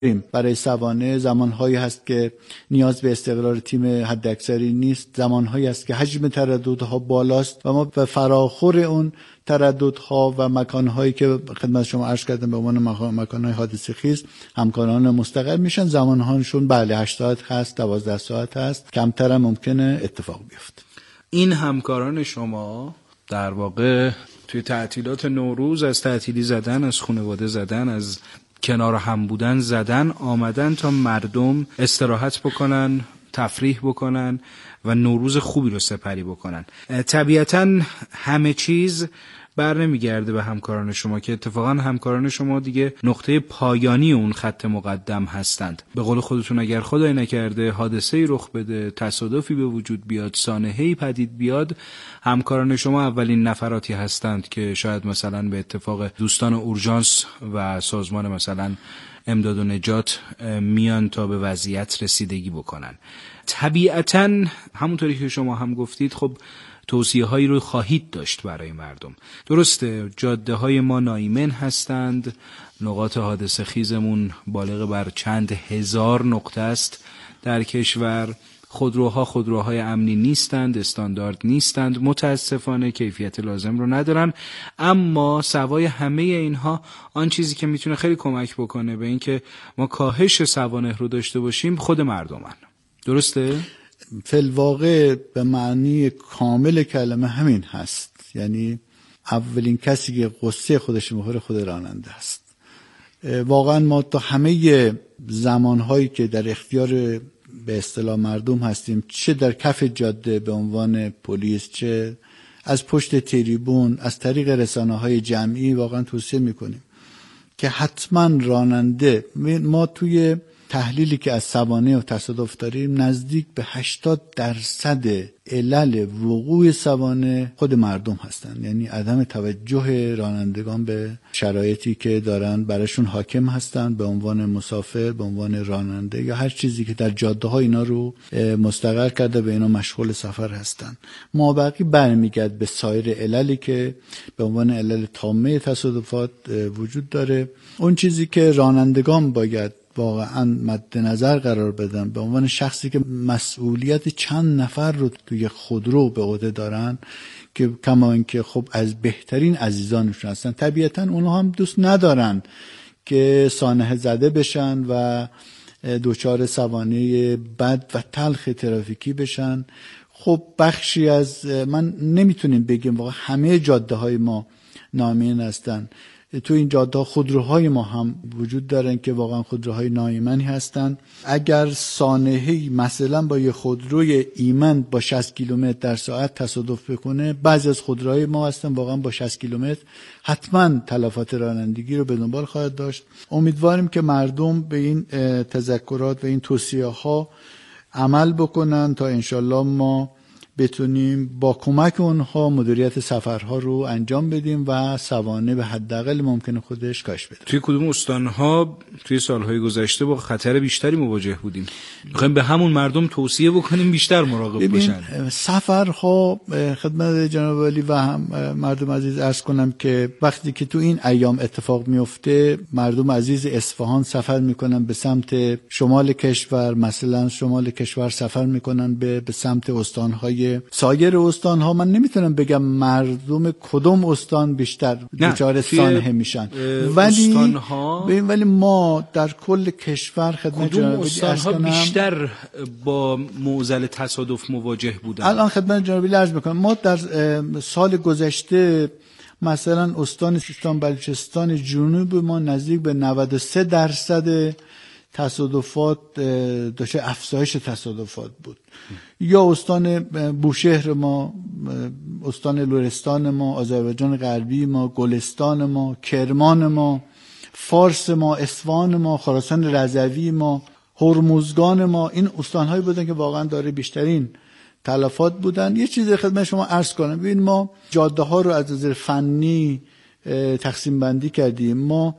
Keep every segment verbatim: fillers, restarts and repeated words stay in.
برای سوانح زمانهایی هست که نیاز به استقرار تیم حداکثری نیست، زمانهایی هست که حجم ترددها بالاست و ما به فراخور اون ترددها و مکانهایی که خدمت شما عرض کردم به عنوان مکانهای حادثه خیز همکاران مستقر میشن. زمانهاشون بله هشت ساعت هست، دوازده ساعت هست، کمتر هم ممکنه اتفاق بیفته. این همکاران شما در واقع توی تعطیلات نوروز از تعطیلی زدن، از خانواده زدن، از کنار هم بودن زدن، آمدن تا مردم استراحت بکنن، تفریح بکنن و نوروز خوبی رو سپری بکنن. طبیعتاً همه چیز بر نمیگرده به همکاران شما که اتفاقا همکاران شما دیگه نقطه پایانی اون خط مقدم هستند. به قول خودتون اگر خدای نکرده حادثه‌ای رخ بده، تصادفی به وجود بیاد، سانحه‌ای پدید بیاد، همکاران شما اولین نفراتی هستند که شاید مثلا به اتفاق دوستان اورژانس و سازمان مثلا امداد و نجات میان تا به وضعیت رسیدگی بکنن. طبیعتاً همونطوری که شما هم گفتید خب توصیه هایی رو خواهید داشت برای مردم. درسته جاده های ما نایمن هستند، نقاط حادثه خیزمون بالغ بر چند هزار نقطه است در کشور، خودروها خودروهای امنی نیستند، استاندارد نیستند، متاسفانه کیفیت لازم رو ندارن. اما سوای همه اینها آن چیزی که میتونه خیلی کمک بکنه به این که ما کاهش سوانح رو داشته باشیم خود مردمن. درسته؟ فی‌الواقع به معنی کامل کلمه همین هست. یعنی اولین کسی که قصه خودش میخوره خود راننده است. واقعا ما تا همه زمانهایی که در اختیار به اصطلاح مردم هستیم، چه در کف جاده به عنوان پلیس، چه از پشت تریبون، از طریق رسانه‌های جمعی، واقعا توصیه میکنیم که حتما راننده، ما توی تحلیلی که از سوانح و تصادف داریم نزدیک به هشتاد درصد علل وقوع سوانح خود مردم هستن. یعنی عدم توجه رانندگان به شرایطی که دارن براشون حاکم هستن به عنوان مسافر، به عنوان راننده یا هر چیزی که در جاده ها اینا رو مستقر کرده به اینا مشغول سفر هستن. مابقی برمیگرد به سایر عللی که به عنوان علل تامه تصادفات وجود داره. اون چیزی که رانندگان باید واقعا مد نظر قرار بدن به عنوان شخصی که مسئولیت چند نفر رو توی خودرو به عهده دارن، که کما اینکه خب از بهترین عزیزانشون هستن، طبیعتا اونها هم دوست ندارن که سانحه زده بشن و دوچار سوانح بد و تلخ ترافیکی بشن. خب بخشی از، من نمیتونیم بگیم واقعا همه جاده های ما نایمن هستن، تو این جاده خودروهای ما هم وجود دارن که واقعا خودروهای نایمنی هستن. اگر سانحه‌ای مثلا با یه خودروی ایمن با شصت کیلومتر در ساعت تصادف بکنه، بعضی از خودروهای ما هستن واقعا با شصت کیلومتر حتما تلفات رانندگی رو به دنبال خواهد داشت. امیدواریم که مردم به این تذکرات و این توصیه ها عمل بکنن تا انشالله ما بتونیم با کمک اونها مدیریت سفرها رو انجام بدیم و سوانح به حداقل ممکن خودش کاهش بده. توی کدوم استانها توی سالهای گذشته با خطر بیشتری مواجه بودیم؟ میخوایم به همون مردم توصیه بکنیم بیشتر مراقب باشن. سفرها خدمت جناب عالی و هم مردم عزیز عرض کنم که وقتی که تو این ایام اتفاق میفته، مردم عزیز اصفهان سفر میکنن به سمت شمال کشور، مثلا شمال کشور سفر میکنن به به سمت استانهای سایر استانها. من نمیتونم بگم مردم کدوم استان بیشتر دچار سانحه میشن، ولی ولی ما در کل کشور خدمت جناب استانها بیشتر با معضل تصادف مواجه بودن. الان خدمت جناب عرض میکنم ما در سال گذشته مثلا استان سیستان بلوچستان جنوب ما نزدیک به نود و سه درصد تصادفات داشته افزایش تصادفات بود. یا استان بوشهر ما، استان لرستان ما، آذربایجان غربی ما، گلستان ما، کرمان ما، فارس ما، اصفهان ما، خراسان رضوی ما، هرمزگان ما، این استانهایی بودن که واقعا داره بیشترین تلفات بودن. یه چیز خدمت شما عرض کنم، ببین ما جاده ها رو از نظر فنی تقسیم بندی کردیم. ما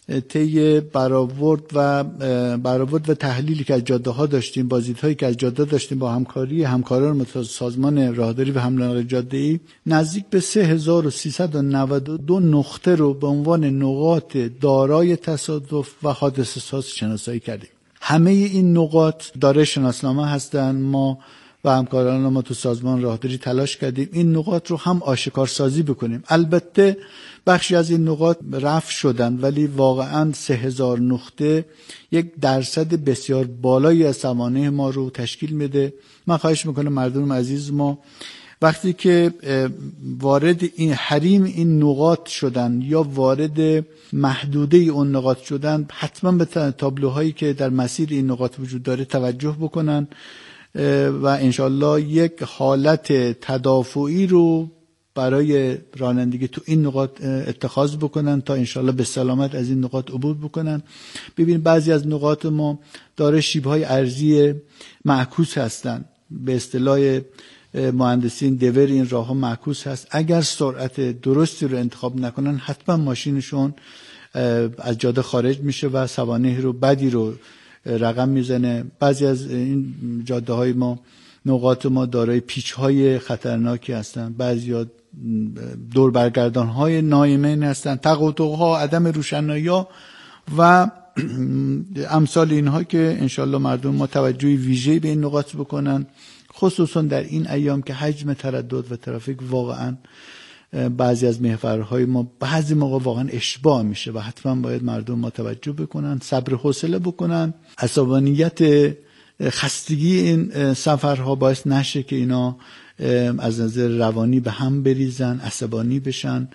طی برآورد و برآورد و تحلیلی که از جاده‌ها داشتیم، بازدیدهایی که از جاده داشتیم با همکاری همکاران سازمان راهداری و حمل و نقل جاده‌ای، نزدیک به سه هزار و سیصد و نود و دو نقطه رو به عنوان نقاط دارای تصادف و حادثه‌ساز شناسایی کردیم. همه این نقاط دارای شناسنامه هستند. ما و همکاران ما تو سازمان راهداری تلاش کردیم این نقاط رو هم آشکارسازی بکنیم. البته بخشی از این نقاط رفع شدن، ولی واقعا سه هزار نقطه یک درصد بسیار بالایی از سوانح ما رو تشکیل میده. من خواهش میکنم مردم عزیز ما وقتی که وارد این حریم این نقاط شدن یا وارد محدوده اون نقاط شدن، حتما به تابلوهایی که در مسیر این نقاط وجود داره توجه بکنن و انشالله یک حالت تدافعی رو برای رانندگی تو این نقاط اتخاذ بکنن تا انشالله به سلامت از این نقاط عبور بکنن. ببین بعضی از نقاط ما داره شیب‌های ارضی معکوس هستن، به اصطلاح مهندسین دور این راه ها معکوس هست. اگر سرعت درستی رو انتخاب نکنن حتما ماشینشون از جاده خارج میشه و سوانح رو بدی رو رقم میزنه. بعضی از این جاده های ما نقاط ما دارای پیچ های خطرناکی هستن، بعضی دور برگردان های نایمین هستن، تقاطع ها، عدم روشنایی ها و امثال اینها که انشالله مردم ما توجهی ویژه‌ای به این نقاط بکنن، خصوصا در این ایام که حجم تردد و ترافیک واقعا بعضی از محورهای ما بعضی موقع واقعا اشباع میشه و حتما باید مردم ما توجه بکنن، صبر و حوصله بکنن. عصبانیت خستگی این سفرها باعث نشه که اینا از نظر روانی به هم بریزن، عصبانی بشن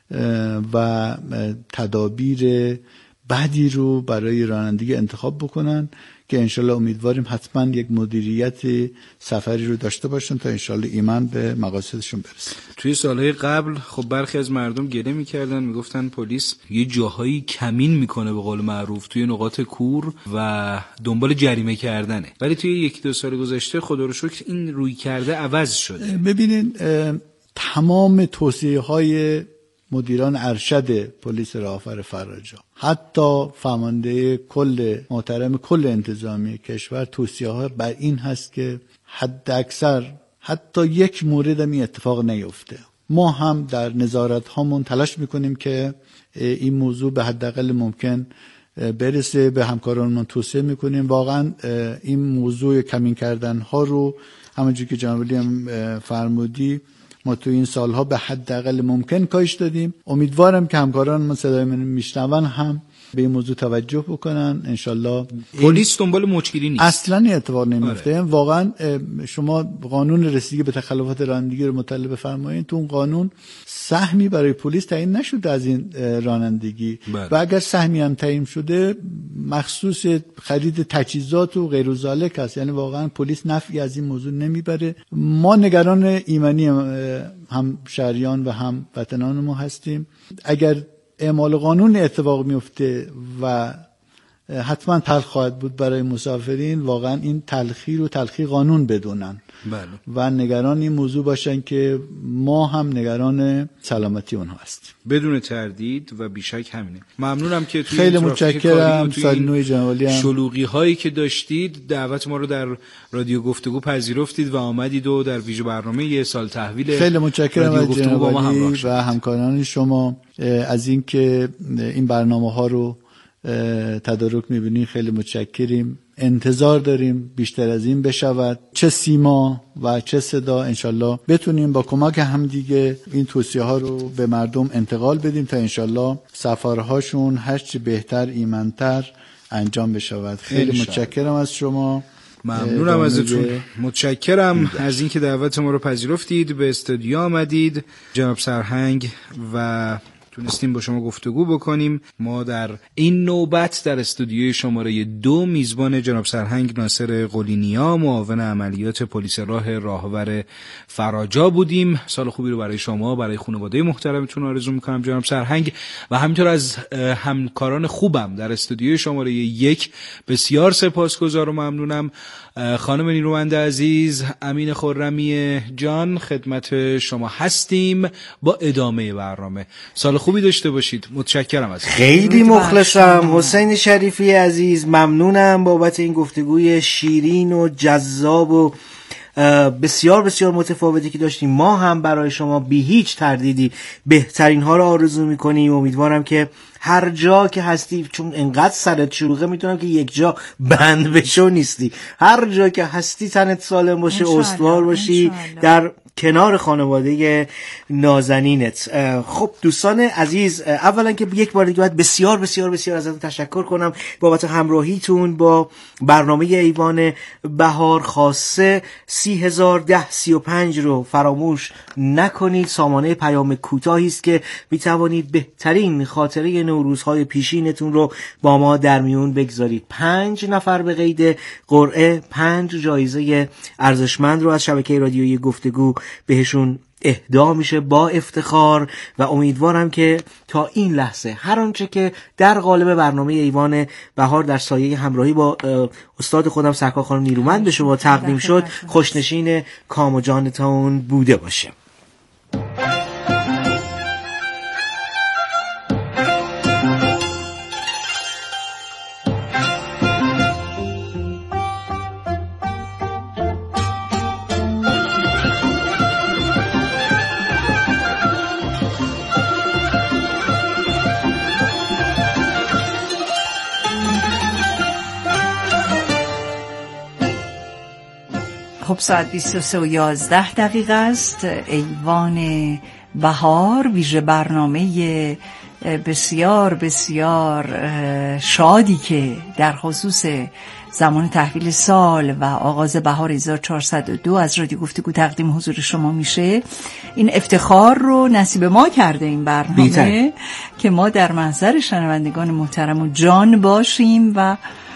و تدابیر بعدی رو برای رانندگی انتخاب بکنن که انشالله امیدواریم حتما یک مدیریت سفری رو داشته باشن تا انشالله ایمن به مقاصدشون برسن. توی سالهای قبل خب برخی از مردم گله میکردن، میگفتن پلیس یه جاهایی کمین میکنه به قول معروف توی نقاط کور و دنبال جریمه کردنه، ولی توی یکی دو سال گذشته خدا رو شکر این روی کرده عوض شده. ببینین تمام توصیه های مدیران ارشد پلیس راهآفر فراجا، حتی فرمانده کل محترم کل انتظامی کشور، توصیه ها بر این هست که حد اکثر حتی یک مورد هم این اتفاق نیفته. ما هم در نظارت هامون تلاش میکنیم که این موضوع به حداقل ممکن برسه. به همکارانمون توصیه میکنیم واقعا این موضوع کمین کردن ها رو همونجوری که جناب علی هم فرمودی ما تو این سالها به حداقل ممکن کاهش دادیم. امیدوارم که همکاران ما صدای من میشنون هم به این موضوع توجه بکنن. انشالله پلیس دنبال مچگیری نیست، اصلا اتفاق نمیفته. آره. واقعا شما قانون رسیدگی به تخلفات رانندگی رو مطالعه بفرمایید، تو اون قانون سهمی برای پلیس تعیین نشده از این رانندگی بله. و اگر سهمی هم تعیین شده مخصوص خرید تجهیزات و غیر ذالک است، یعنی واقعا پلیس نفعی از این موضوع نمیبره. ما نگران ایمنی هم شهریان و هم وطنان ما هستیم. اگر اعمال قانون اتفاق میفته و حتما تلخ خواهد بود برای مسافرین، واقعا این تلخی رو تلخی قانون بدونن بله. و نگران این موضوع باشن که ما هم نگران سلامتی اونها هستیم بدون تردید و بیشک همینه. ممنونم که توی خیلی متشکرم سال نو جنوالی شلوغی هایی که داشتید دعوت ما رو در رادیو گفتگو پذیرفتید و آمدید و در ویژه برنامه یه سال تحویل خیلی متشکرم از جناب علی و همکاران شما از اینکه این برنامه ها رو تدارک میبینیم. خیلی متشکریم، انتظار داریم بیشتر از این بشود، چه سیما و چه صدا. انشالله بتونیم با کمک هم دیگه این توصیه ها رو به مردم انتقال بدیم تا انشالله سفرهاشون هرچی بهتر ایمنتر انجام بشود. خیلی متشکرم از شما، ممنونم ازتون، متشکرم از اینکه دعوت ما رو پذیرفتید، به استودیو آمدید جناب سرهنگ و تونستیم با شما گفتگو بکنیم. ما در این نوبت در استودیوی شماره دو میزبان جناب سرهنگ ناصر قلینیا، معاون عملیات پلیس راه راهور فراجا بودیم. سال خوبی رو برای شما، برای خانواده محترمتون آرزو میکنم جناب سرهنگ و همینطور از همکاران خوبم در استودیوی شماره یک بسیار سپاسگزار و ممنونم. خانم نیرومند عزیز، امین خرمی جان، خدمت شما هستیم با ادامه برنامه. سال خوب خوبی داشته باشید. متشکرم از خیلی مخلصم حسین شریفی عزیز، ممنونم بابت این گفتگوی شیرین و جذاب و بسیار بسیار متفاوتی که داشتیم. ما هم برای شما بی هیچ تردیدی بهترین ها رو آرزو میکنیم. امیدوارم که هر جا که هستی، چون انقدر سرت شلوغه میتونم که یک جا بند بشو نیستی، هر جا که هستی تنت سالم باشه، استوار باشی در کنار خانواده نازنینت. خب دوستان عزیز، اولا که یک بار دیگه باید بسیار بسیار بسیار ازتون تشکر کنم بابت همراهیتون با برنامه ایوان بهار. خاصه سی هزار ده سی و پنج رو فراموش نکنید. سامانه پیام کوتاهی است که میتوانید بهترین خاطره نوروزهای پیشینتون رو با ما در میون بگذارید. پنج نفر به قید قرعه پنج جایزه ارزشمند رو از شبکه رادیویی گفتگو بهشون اهدا میشه با افتخار و امیدوارم که تا این لحظه هر آنچه که در قالب برنامه ایوان بهار در سایه همراهی با استاد خودم سرکار خانم نیرومند به شما تقدیم شد خوشنشین کام و جانتون بوده باشه. خب ساعت بیست و سه و یازده دقیقه است. ایوان بهار، ویژه برنامه بسیار بسیار شادی که در خصوص زمان تحویل سال و آغاز بهار هزار و چهارصد و دو از رادیو گفتگو تقدیم حضور شما میشه. این افتخار رو نصیب ما کرده این برنامه بیتر. که ما در محضر شنوندگان محترم و جان باشیم و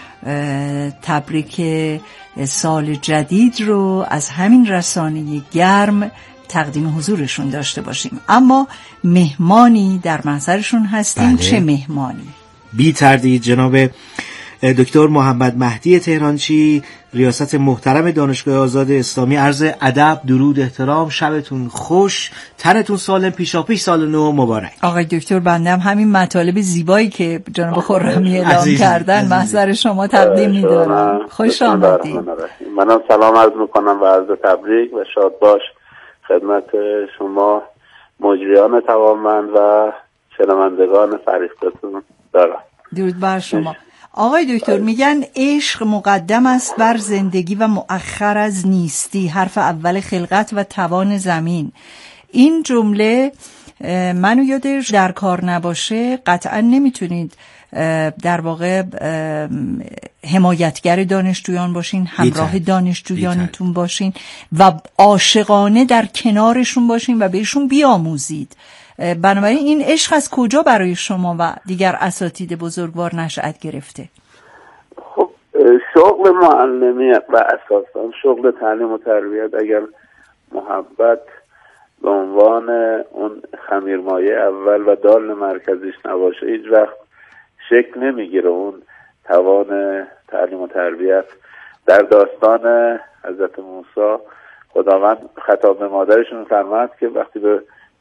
تبریک سال جدید رو از همین رسانه گرم تقدیم حضورشون داشته باشیم. اما مهمانی در محضرشون هستیم. بله. چه مهمانی؟ بی تردید جناب دکتر محمد مهدی تهرانچی، ریاست محترم دانشگاه آزاد اسلامی. عرض ادب، درود، احترام، شبتون خوش، تنتون سالم، پیشاپیش سال نو مبارک. آقای دکتر، بنده همین مطالب زیبایی که جناب خرمی اعلام کردن محضر شما تقدیم می‌دارم. خوش آمدید. منم سلام عرض می‌کنم و عرض تبریک و شاد باش خدمت شما مجریان توانمند و شنوندگان فریفتتون دارم. درود بر شما. آقای دکتر، میگن عشق مقدم است بر زندگی و مؤخر از نیستی، حرف اول خلقت و توان زمین. این جمله منو یادش در کار نباشه قطعا نمیتونید در واقع حمایتگر دانشجویان باشین، همراه دانشجویانتون باشین و عاشقانه در کنارشون باشین و بهشون بیاموزید. بنابراین این عشق از کجا برای شما و دیگر اساتید بزرگوار نشأت گرفته؟ خب شغل معلمیت و اساساً شغل تعلیم و تربیت اگر محبت به عنوان اون خمیرمایه اول و دال مرکزیش نباشه هیچ وقت شکل نمیگیره. اون توان تعلیم و تربیت در داستان حضرت موسی خداوند خطاب به مادرشون فرمود که وقتی به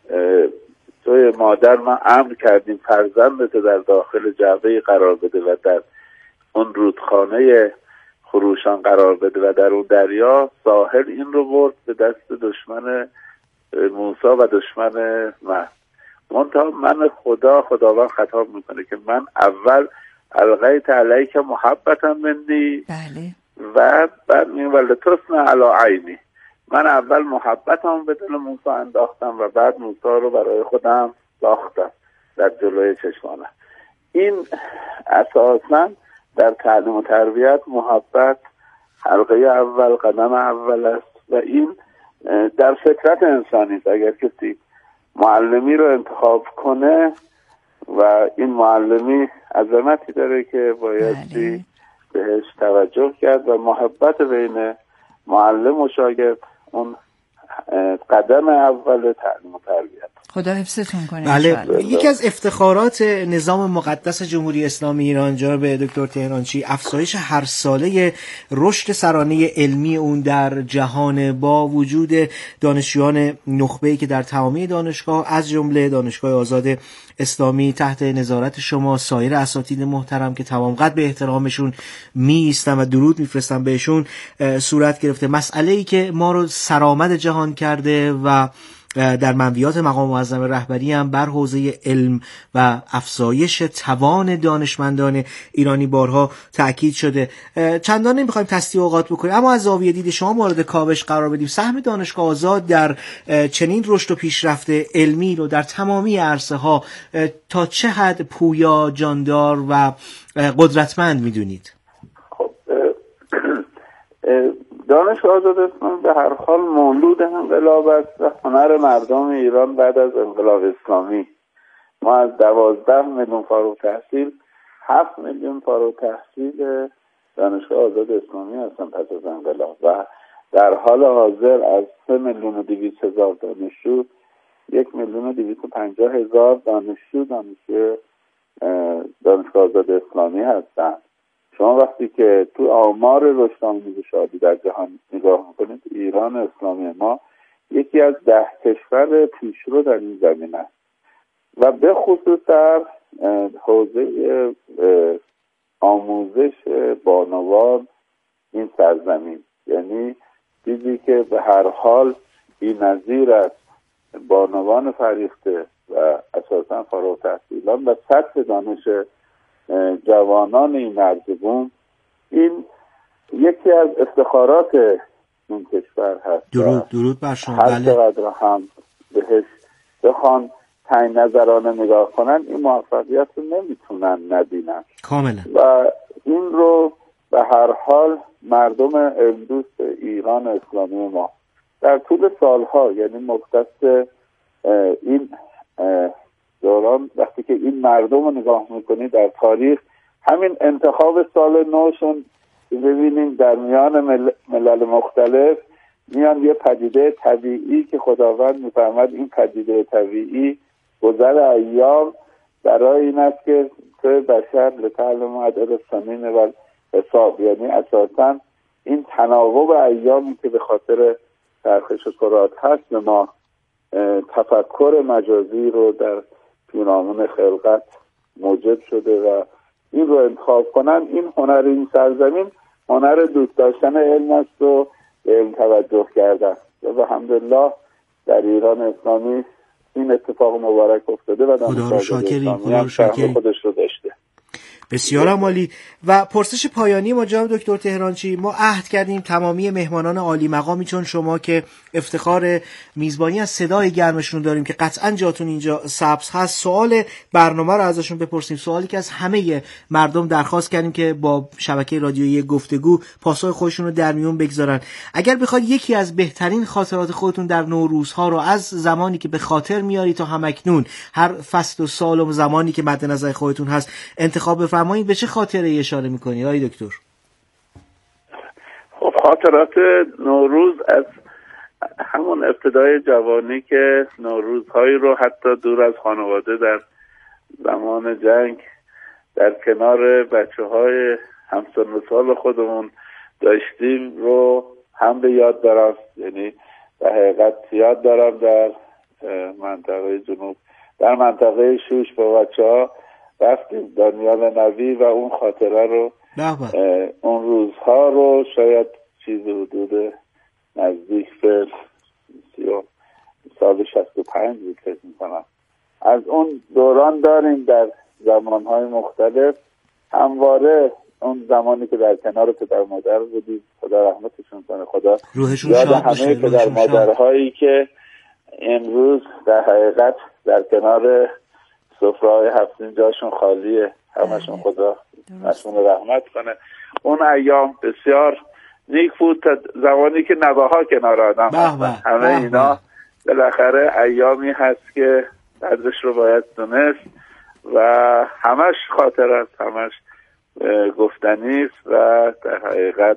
توی مادر ما امر کردیم فرزندت در داخل جعبه قرار بده و در اون رودخانه خروشان قرار بده و در اون دریا، ساحل این رو برد به دست دشمن موسی و دشمن من. منتها من خدا خداوند خطاب میکنه که من اول القیت علیک محبتم منی بله و بعد میگه ولتصنع علی عینی، من اول محبتم به دل موسی انداختم و بعد موسی رو برای خودم ساختم در جلوی چشمانم. این اساساً در تعلیم و تربیت محبت حلقه اول، قدم اول است و این در فطرت انسانی است. اگر کسی معلمی رو انتخاب کنه و این معلمی عظمتی داره که بایستی بهش توجه کرد و محبت بین معلم و شاگرد اون قدم اول تعلیم و تربیت. خدا حفظتون کنه. بله، یکی از افتخارات نظام مقدس جمهوری اسلامی ایران جناب دکتر تهرانچی افزایش هر ساله رشد سرانه علمی اون در جهان با وجود دانشجویان نخبه‌ای که در تمامی دانشگاه از جمله دانشگاه آزاد اسلامی تحت نظارت شما، سایر اساتید محترم که تمام قد به احترامشون می ایستم و درود میفرستم بهشون، صورت گرفته. مسئله‌ای که ما رو سرآمد جهان کرده و در منویات مقام معظم رهبری هم بر حوزه علم و افزایش توان دانشمندان ایرانی بارها تأکید شده. چندان نمیخوایم تصدیق اوقات بکنیم، اما از زاویه دید شما مورد کاوش قرار بدیم. سهم دانشگاه آزاد در چنین رشد و پیشرفت علمی رو در تمامی عرصه ها تا چه حد پویا، جاندار و قدرتمند میدونید؟ خب دانشگاه آزاد اسلامی به هر حال مولود انقلاب است و هنر مردم ایران بعد از انقلاب اسلامی. ما از دوازده میلیون فارغ تحصیل هفت میلیون فارغ تحصیل دانشگاه آزاد اسلامی هستن پس از انقلاب و در حال حاضر از سه میلیون و دویست هزار دانشجو یک میلیون و دویست و پنجاه هزار دانشجو دانشجو دانشگاه آزاد اسلامی هستن. شما وقتی که تو آمار رشد آموزش شادی در جهان نگاه میکنید، ایران اسلامی ما یکی از ده کشور پیشرو در این زمینه است و به خصوص در حوزه آموزش بانوان این سرزمین، یعنی چیزی که به هر حال بی‌نظیر است. بانوان فریخته و اساسا فارغ التحصیلان و سطح دانش جوانان این مرزبون، این یکی از افتخارات این کشور هست. درود درود بر شما. هر چقدر هم بهش بخوان تعیین نظرانه نگاه کنن، این موفقیت رو نمیتونن نبینن کاملا. و این رو به هر حال مردم علم‌دوست ایران اسلامی ما در طول سالها، یعنی مختص این دوران، وقتی که این مردم رو نگاه میکنید در تاریخ، همین انتخاب سال نوشون ببینیم در میان مل... ملل مختلف میان یه پدیده طبیعی که خداوند میفرماد این پدیده طبیعی گذر ایام برای این است که تو بشر لتعلم عدد السنین و حساب، یعنی اساسا این تناوب ایامی که به خاطر چرخش کرات هست به ما تفکر مجازی رو در پیرامون خلقت موجب شده و این رو انتخاب کنن. این هنر این سرزمین هنر دوست داشتن علم است و علم توجه کردن و الحمدلله در ایران اسلامی این اتفاق مبارک افتاده و خدا رو شاکریم، خدا رو شاکریم. خودش رو داشته. بسیار عالی. و پرسش پایانی ما جناب دکتر تهرانچی، ما عهد کردیم تمامی مهمانان عالی مقامی چون شما که افتخار میزبانی از صدای گرمشون داریم که قطعا جاتون اینجا سبز هست، سوال برنامه رو ازشون بپرسیم، سوالی که از همه مردم درخواست کردیم که با شبکه رادیویی گفتگو پاسخ خودشون رو در میون بگذارن. اگر بخواید یکی از بهترین خاطرات خودتون در نوروزها رو از زمانی که به خاطر میاری تا همکنون، هر فصل و سال و زمانی که مد نظر خودتون هست انتخاب بفرمایید، به چه خاطره اشاره میکنید آقای دکتر؟ خب خاطرات نوروز از همون ابتدای جوانی که نوروزهایی رو حتی دور از خانواده در زمان جنگ در کنار بچه های همسن و سال خودمون داشتیم رو هم به یاد دارم. یعنی در حقیقت یاد دارم در منطقه جنوب، در منطقه شوش با بچه ها رفتیم دانیال نوی و اون خاطره رو، اون روزها رو شاید چیز حدود نزدیک به سال شصت و پنج بود فکر میکنم، از اون دوران داریم در زمانهای مختلف. همواره اون زمانی که در کنار پدر مادر بودیم، خدا رحمتشون کنه، خدا روحشون شاد باشه، همه پدر مادرهایی که امروز در حقیقت در کنار سفره‌های هفتین جاشون خالیه، همشون خدا نشون رحمت کنه. اون ایام بسیار نیک بود تا زمانی که نوه ها کنار آدم هستن. همه اینا بالاخره ایامی هست که قدرش رو باید دونست و همش خاطر است، همش گفتنی است و در حقیقت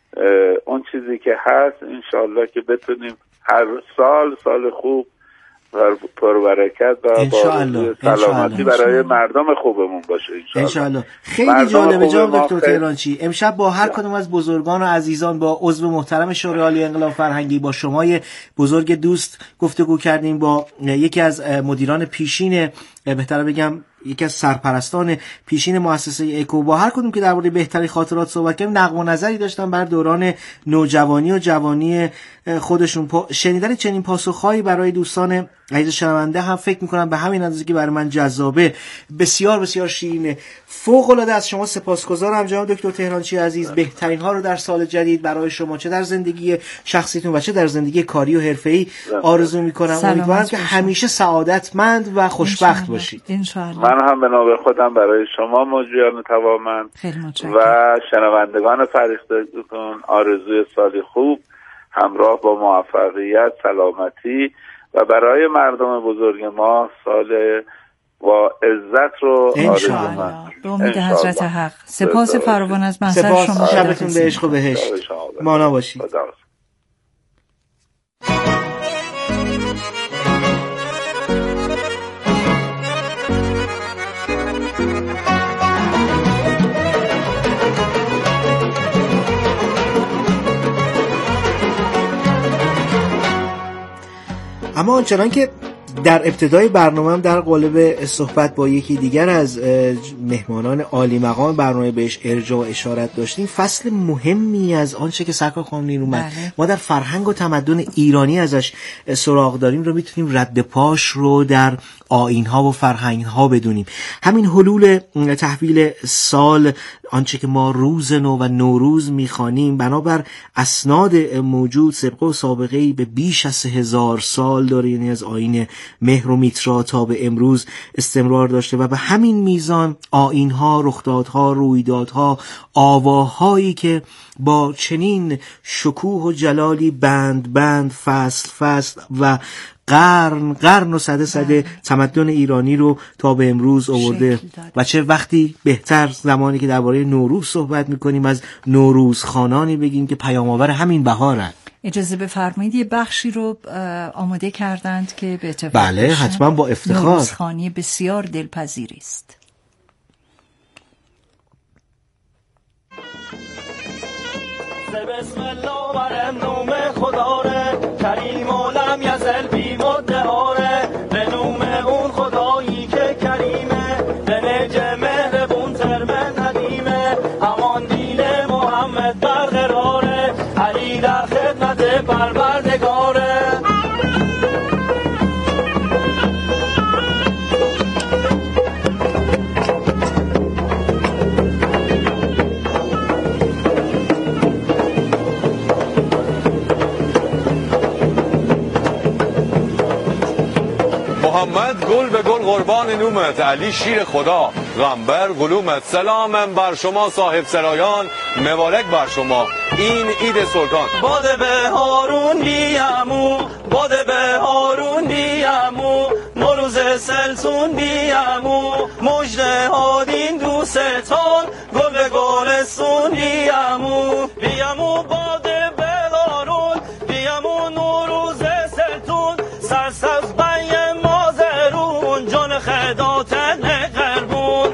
اون چیزی که هست انشالله که بتونیم هر سال سال خوب و پربرکت و با سلامتی برای مردم خوبمون باشه انشاءالله. خیلی جالبه جناب دکتر تهرانچی، امشب با هر کدوم از بزرگان و عزیزان، با عضو محترم شورای عالی انقلاب فرهنگی، با شمای بزرگ دوست گفتگو کردیم، با یکی از مدیران پیشین، بهتره بگم یکی از سرپرستان پیشین مؤسسه اکو، با هر کدوم که درباره بهترین خاطرات صحبت کردیم، نقد و نظری داشتن بر دوران نوجوانی و جوانی خودشون. شنیدن چنین پاسخهایی برای دوستان عزیز شنونده هم فکر میکنم به همین اندازه که برای من جذابه، بسیار بسیار شیرینه. فوق العاده از شما سپاسگزارم جناب دکتر تهرانچی عزیز. بهترین ها رو در سال جدید برای شما، چه در زندگی شخصیتون و چه در زندگی کاری و حرفه‌ای آرزو میکنم. امیدوارم که همیشه سعادتمند و خوشبخت باشید. انشاءالله. من هم به نوبه خودم برای شما مجریان توامن و شنوندگان فریختگان آرزوی سالی خوب همراه با موفقیت، سلامتی و برای مردم بزرگ ما سال با عزت رو آرزو من. به امید حضرت حق. سپاس فراوان از محضر شما. شبتون به عشق و بهشت مانا باشید. اما آنچنان که در ابتدای برنامه در قالب صحبت با یکی دیگر از مهمانان عالی مقام برنامه بهش ارجاع و اشارت داشتیم، فصل مهمی از آنچه که سرکار خانم نیرومند ما در فرهنگ و تمدن ایرانی ازش سراغ داریم رو میتونیم رد پاش رو در آیین‌ها و فرهنگ‌ها بدونیم. همین حلول تحویل سال، آنچه که ما روز نو و نوروز میخوانیم، بنابر اسناد موجود سابقه و سابقه‌ای به بیش از هزار سال داره، یعنی از آیین مهر و میترا تا به امروز استمرار داشته و به همین میزان آیین‌ها، رخدادها، رویدادها، آواهایی که با چنین شکوه و جلالی بند بند، فصل فصل و قرن قرن و صده صده تمدن ایرانی رو تا به امروز آورده. و چه وقتی بهتر زمانی که درباره نوروز صحبت میکنیم از نوروز خانانی بگیم که پیام‌آور همین بهارن. اجازه بفرمایید یه بخشی رو آماده کردند که به اتفاق بله حتما با افتخار نوروزخوانی بسیار دلپذیری است. بسم الله برم نوم خدا ره کریم عالم یزل بی مدعاره به نوم اون خدایی که کریمه به نجه مهربون ترمن ندیمه همان دین محمد برقراره علی در خدمت پروردگاره. محمد گل به گل قربان نومت، علی شیر خدا غنبر گلومت. سلامم بر شما صاحب سرایان، مبارک بر شما این عید سلطان. باده به هارون بیامو، باده به هارون بیامو، نوروز سلطون بیامو، مجده هادین دوستان، گل به گلستون بیامو، بیامو باده به هارون بیامو، نوروز سلطون سرسبز بین مازرون، جان خداتن قربون.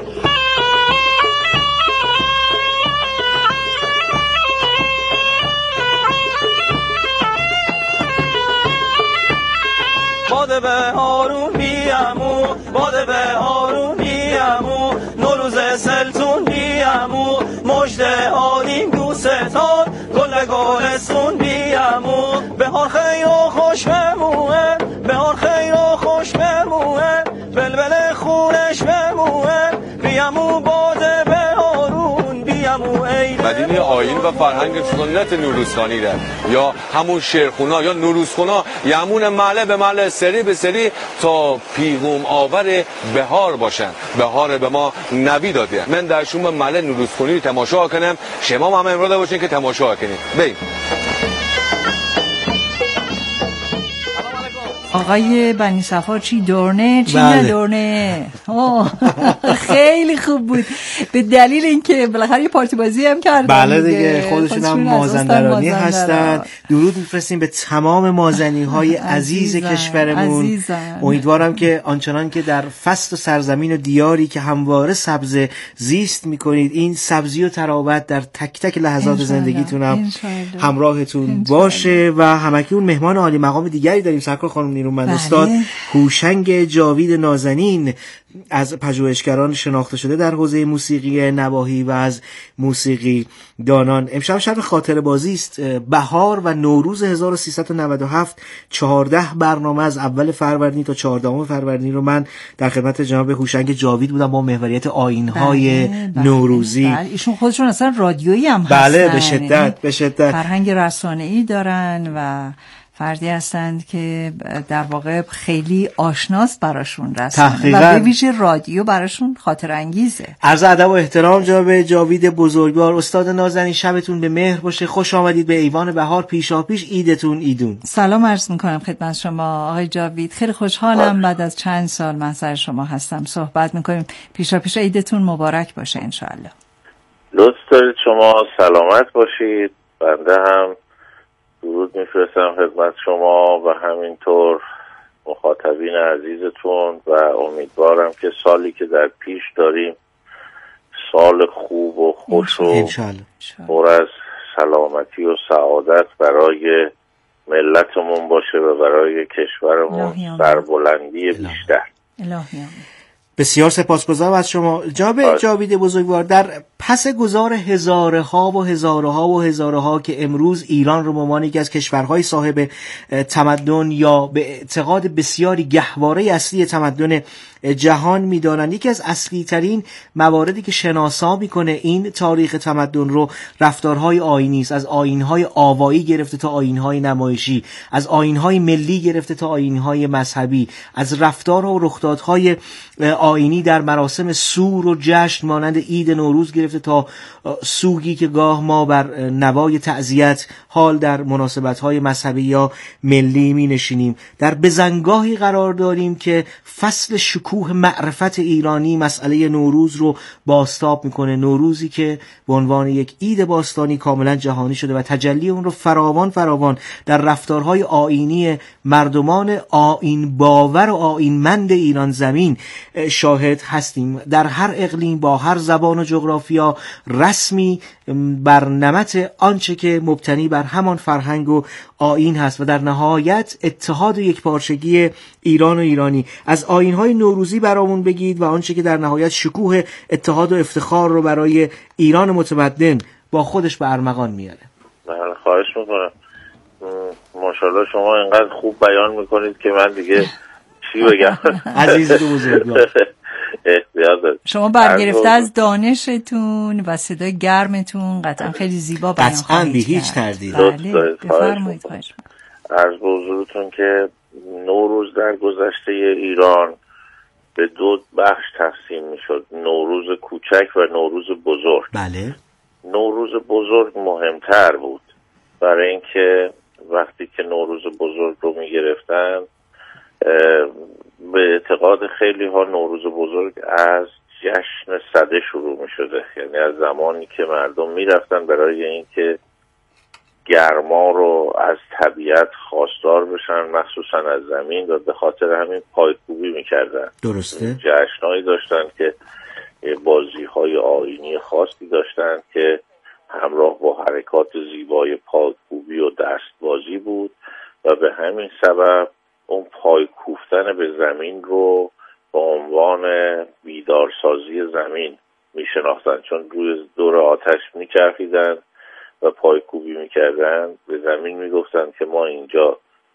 باده به هارون بیامو، باده به هارون بیامو، نوروز سلطون بیامو، مجده آدیم دوستان، گل گلستون بیامو، بهار خیر و خوش بموه، بهار خیر و خوش بموه، بلبل خونش بموه، بیامو باده به هارون بیامو. ای مدینه آیین و فرهنگ سنت نوروزخوانی ده، یا همون شیرخونا یا نوروزخونا، یمون محله به محله، سری به سری تا پیغام آور بهار باشن. بهار به ما نبی داده. من در شوم محله نوروزخوانی تماشا کنم، شما هم امروز باشین که تماشا کنید. بریم. آقای بنی صفا چی دورنه چی بله. ندورنه خیلی خوب بود، به دلیل اینکه بالاخره یه پارتی بازی هم کردن. بله دیگه خودشون هم مازندرانی هستن. درود میفرستیم به تمام مازنی های عزیز کشورمون. امیدوارم که آنچنان که در فصل و سرزمین و دیاری که همواره سبز زیست میکنید، این سبزی و تراوت در تک تک لحظات زندگیتون هم همراهتون باشه. و همکنون مهمان عالی مقام دیگری داریم، سرکار خانم نیرومند استاد هوشنگ جاوید نازنین، از پژوهشگران شناخته شده در حوزه موسیقی نواحی و از موسیقی دانان. امشب شب خاطره بازی است. بهار و نوروز هزار و سیصد و نود و هفت، چهارده برنامه از اول فروردین تا چهاردهم فروردین رو من در خدمت جناب هوشنگ جاوید بودم با محوریت آیین‌های نوروزی. بله. ایشون خودشون اصلا رادیویی هم هستن. بله به شدت به شدت فرهنگ رسانه‌ای دارن و فردی هستند که در واقع خیلی آشناست براشون رسانه و به ویژه رادیو براشون خاطر انگیزه. عرض ادب و احترام جناب جاوید بزرگوار. استاد نازنین شبتون به مهر باشه. خوش آمدید به ایوان بهار. پیشا پیش عیدتون ایدون. سلام عرض میکنم خدمت شما آقای جاوید. خیلی خوشحالم بعد از چند سال محضر شما هستم، صحبت میکنیم. پیشا پیش عیدتون مبارک باشه انشاءالله. لطف دارید شما سلامت باشید. بنده هم درود میفرستم خدمت شما و همینطور مخاطبین عزیزتون و امیدوارم که سالی که در پیش داریم سال خوب و خوش و پر از سلامتی و سعادت برای ملتمون باشه و برای کشورمون سربلندی بیشتر. الهی بسیار سپاسگزارم از شما جناب جاوید بزرگوار. در پس گذار هزارها و هزارها و هزارها که امروز ایران رو به عنوان یکی از کشورهای صاحب تمدن یا به اعتقاد بسیاری گهواره اصلی تمدن جهان میدانند، یکی از اصلی ترین مواردی که شناسا میکنه این تاریخ تمدن رو رفتارهای آیینی است. از آیینهای آوایی گرفته تا آیینهای نمایشی، از آیینهای ملی گرفته تا آیینهای مذهبی، از رفتارها و رخدادهای آیینی در مراسم سور و جشن مانند عید نوروز گرفته تا سوگی که گاه ما بر نوای تعزیت حال در مناسبت‌های مذهبی یا ملی می نشینیم. در بزنگاهی قرار داریم که فصل شکوه معرفت ایرانی مسئله نوروز رو بازتاب میکنه. نوروزی که به عنوان یک عید باستانی کاملا جهانی شده و تجلی اون رو فراوان فراوان در رفتارهای آیینی مردمان آیین باور و آیینمند ایران زمین شاهد هستیم. در هر اقلیم با هر زبان و جغرافیا رسمی بر نمط آنچه که مبتنی بر همان فرهنگ و آیین هست و در نهایت اتحاد و یکپارچگی ایران و ایرانی. از آیین‌های نوروزی برامون بگید و آنچه که در نهایت شکوه اتحاد و افتخار رو برای ایران متمدن با خودش به ارمغان میاره. بله خواهش میکنم. ماشاءالله شما اینقدر خوب بیان میکنید که من دیگه چی بگم. عزیز بزرگوار شما برگرفته از دانشتون و صدای گرمتون قطعا خیلی زیبا بیان خواهید کرد. قطعا بی هیچ تردید. بله بفرمایید. عرض به حضورتون که نوروز در گذشته ایران به دو بخش تقسیم میشد، نوروز کوچک و نوروز بزرگ. بله. نوروز بزرگ مهمتر بود برای اینکه وقتی که نوروز بزرگ رو میگرفتن به اعتقاد خیلی ها نوروز بزرگ از جشن سده شروع می شده، یعنی از زمانی که مردم می رفتن برای اینکه گرما رو از طبیعت خواستار بشن، مخصوصا از زمین، و به خاطر همین پایکوبی می کردن. درسته. جشنهایی داشتن که بازی های آیینی خاصی داشتن که همراه با حرکات زیبای پایکوبی و دستبازی بود و به همین سبب اون پای کوفتن به زمین رو به عنوان بیدارسازی زمین می شناختن، چون روی دور آتش می چرخیدن و پای کوبی می کردن به زمین می گفتن که ما اینجا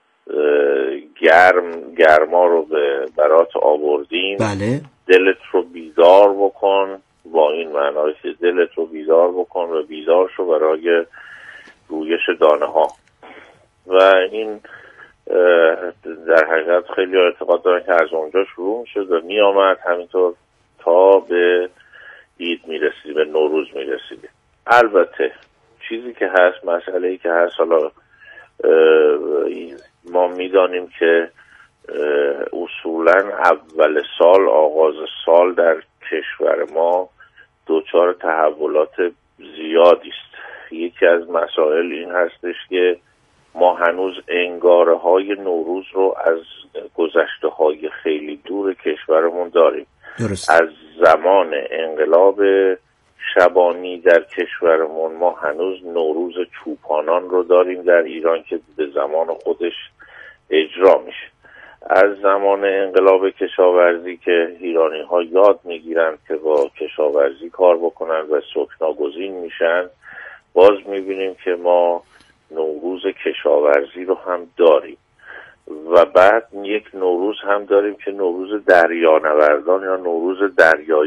گرم گرما رو به برات آوردیم. بله. دلت رو بیدار بکن، با این معنای که دلت رو بیدار بکن و بیدار شو برای رویش دانه ها. و این در حقیقت خیلی اعتقاد دارن که از اونجا شروع میشد و می آمد همینطور تا به عید میرسید، به نوروز میرسید. البته چیزی که هست، مسئله‌ای که هست، حالا ما میدانیم که اصولا اول سال، آغاز سال در کشور ما دچار تحولات زیادی است. یکی از مسائل این هستش که ما هنوز انگاره های نوروز رو از گذشته های خیلی دور کشورمون داریم. درست. از زمان انقلاب شبانی در کشورمون ما هنوز نوروز چوپانان رو داریم در ایران که به زمان خودش اجرا میشه. از زمان انقلاب کشاورزی که ایرانی ها یاد میگیرن که با کشاورزی کار بکنن و سکناگزین میشن، باز میبینیم که ما نوروز کشاورزی رو هم داریم و بعد یک نوروز هم داریم که نوروز دریانوردان یا نوروز دریایی